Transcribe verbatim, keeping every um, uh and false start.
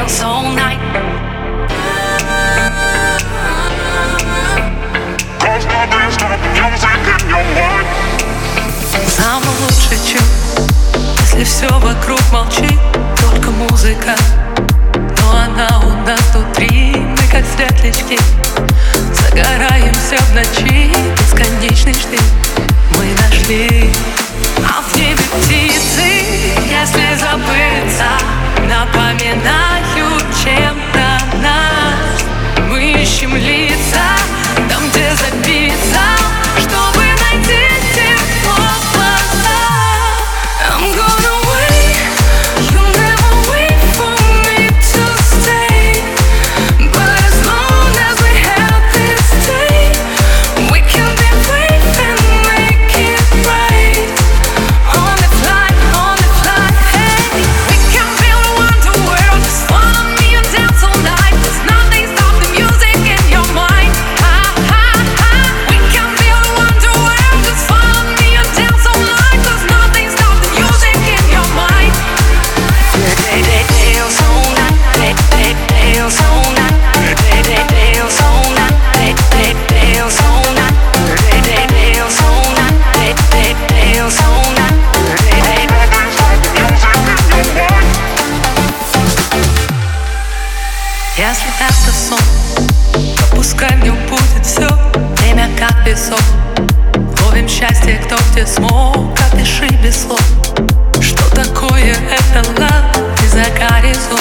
dance all night. Cause nothing stop music in your mind. Самый лучший чудо, если все вокруг молчит, только музыка, но она у нас внутри. Мы как светлячки, загораемся в ночи, бесконечный штиль мы нашли. А в небе птицы, если забыться, напоминают чем-то нас. Мы ищем лица там, где забиться, чтобы найти тепло в глазах. I'm gonna wait, you'll never wait for me to stay. But as long as we have this day, we can be brave and make it right. On the fly, on the fly, hey. We can build a wonder world, just follow me and dance all night. There's nothing stop the music in your mind. Ha, ha, ha. We can build a wonder world, just follow me and dance all night. There's nothing stop the music in your mind. Dance all night, dance all night, dance all night, dance all night, dance all night, dance all night. Если это сон, то пускай мне будет все. Время как песок, ловим счастье, кто где смог. Опиши без слов, что такое это love. Ты за горизонт.